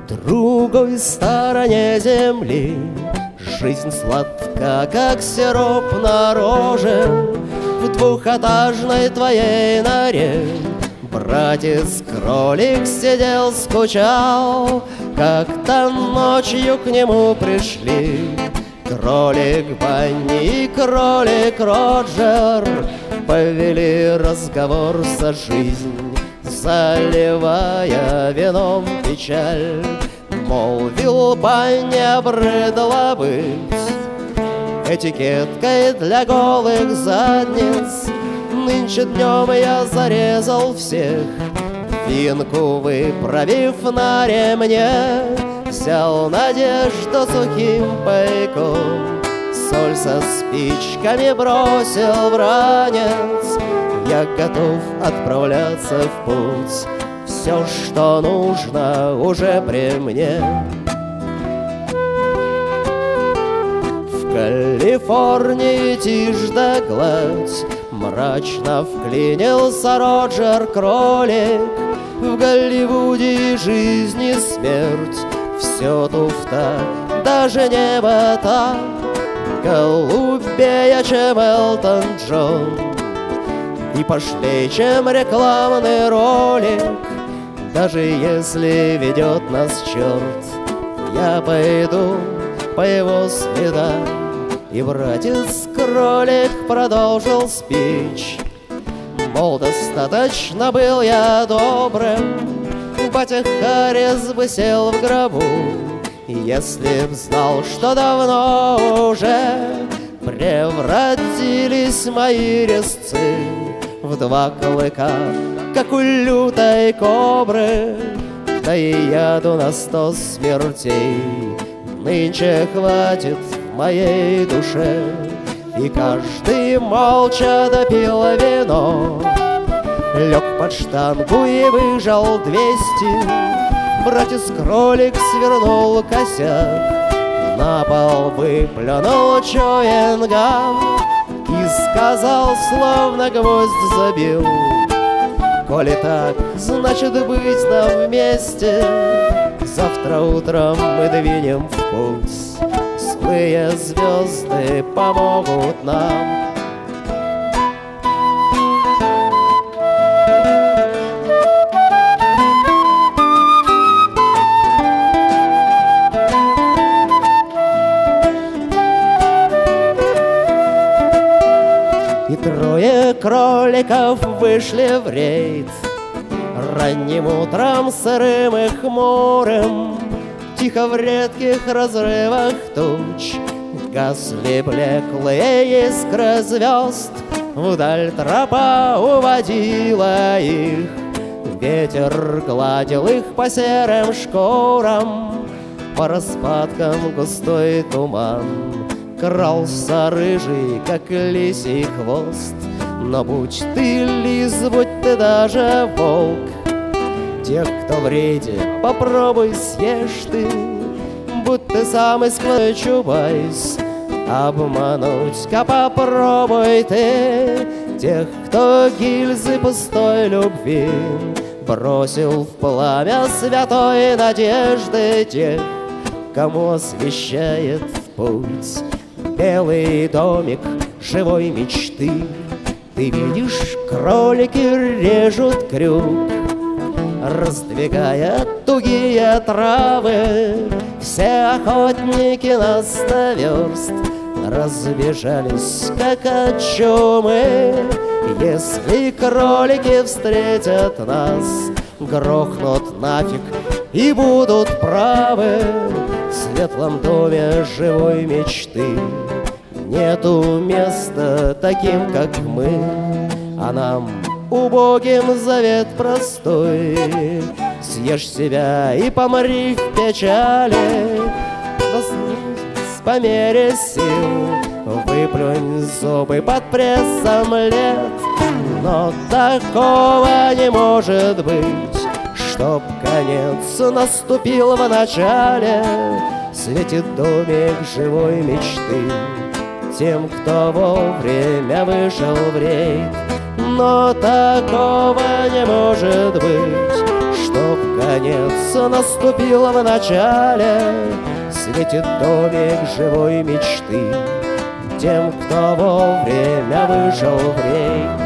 другой стороне земли жизнь сладка, как сироп на роже. В двухэтажной твоей норе братец-кролик сидел, скучал. Как-то ночью к нему пришли кролик Банни и кролик Роджер. Повели разговор за жизнь, заливая вином печаль. Молвил Банни, обрыдло быть этикеткой для голых задниц. Нынче днем я зарезал всех, винку выправив на ремне. Взял надежду сухим пайком, соль со спичками бросил в ранец. Я готов отправляться в путь, все, что нужно, уже при мне. В Калифорнии тишь да гладь, мрачно вклинился Роджер Кролик. В Голливуде жизнь и смерть, все туфта, даже небо там голубее, чем Элтон Джон, и пошлей, чем рекламный ролик. Даже если ведет нас черт, я пойду по его следам. И братец-кролик продолжил спич, мол, достаточно был я добрым, батя Харрис бы сел в гробу, если б знал, что давно уже превратились мои резцы в два клыка, как у лютой кобры. Да и яду на 100 смертей нынче хватит в моей душе. И каждый молча допил вино, лег под штангу и выжал 200. Братец-кролик свернул косяк, на пол выплюнул чуингам и сказал, словно гвоздь забил: коли так, значит быть нам вместе. Завтра утром мы двинем в путь, злые звезды помогут нам. И трое кроликов вышли в рейд ранним утром сырым и хмурым. Тихо в редких разрывах туч гасли блеклые искры звезд. Вдаль тропа уводила их, ветер гладил их по серым шкурам. По распадкам густой туман крался рыжий, как лисий хвост. Но будь ты лис, будь ты даже волк, тех, кто в рейде, попробуй съешь ты. Будь ты самый сквозной Чубайс, обмануть-ка попробуй ты. Тех, кто гильзы пустой любви бросил в пламя святой надежды. Тех, кому освещает путь белый домик живой мечты. Ты видишь, кролики режут крюк, раздвигая тугие травы. Все охотники на 100 верст разбежались, как от чумы. Если кролики встретят нас, грохнут нафиг и будут правы. В светлом доме живой мечты нету места таким, как мы, а нам убогим завет простой: съешь себя и помри в печали. Вознись по мере сил, выплюнь зубы под прессом лет. Но такого не может быть, чтоб конец наступил в начале. Светит домик живой мечты тем, кто вовремя вышел в рейд. Но такого не может быть, чтоб конец наступил в начале, светит домик живой мечты тем, кто вовремя вышел в рейд.